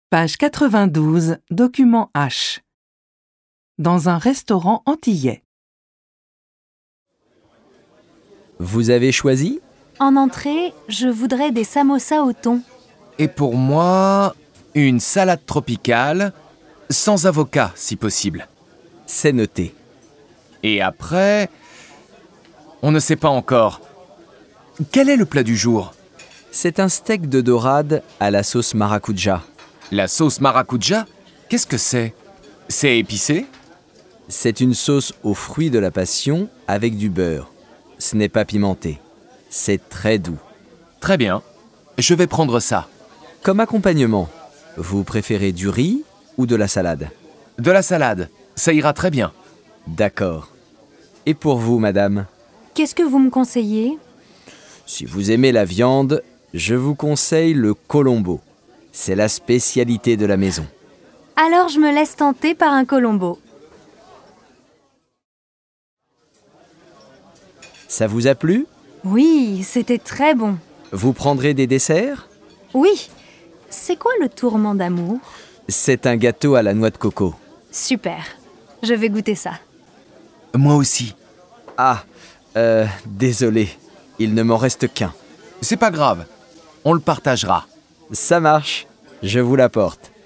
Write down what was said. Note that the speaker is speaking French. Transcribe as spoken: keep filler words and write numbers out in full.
Page quatre-vingt-douze, document H. Dans un restaurant antillais. Vous avez choisi ? En entrée, je voudrais des samosas au thon. Et pour moi, une salade tropicale, sans avocat si possible. C'est noté. Et après, on ne sait pas encore. Quel est le plat du jour ? C'est un steak de dorade à la sauce maracuja. La sauce maracuja ? Qu'est-ce que c'est ? C'est épicé ? C'est une sauce aux fruits de la passion avec du beurre. Ce n'est pas pimenté. C'est très doux. Très bien, je vais prendre ça. Comme accompagnement, vous préférez du riz ou de la salade ? De la salade, ça ira très bien. D'accord. Et pour vous, madame ? Qu'est-ce que vous me conseillez ? Si vous aimez la viande, je vous conseille le colombo. C'est la spécialité de la maison. Alors je me laisse tenter par un colombo. Ça vous a plu ? Oui, c'était très bon. Vous prendrez des desserts ? Oui, c'est quoi le tourment d'amour ? C'est un gâteau à la noix de coco. Super, je vais goûter ça. Moi aussi. Ah, euh, désolé, il ne m'en reste qu'un. C'est pas grave, on le partagera. Ça marche, je vous l'apporte.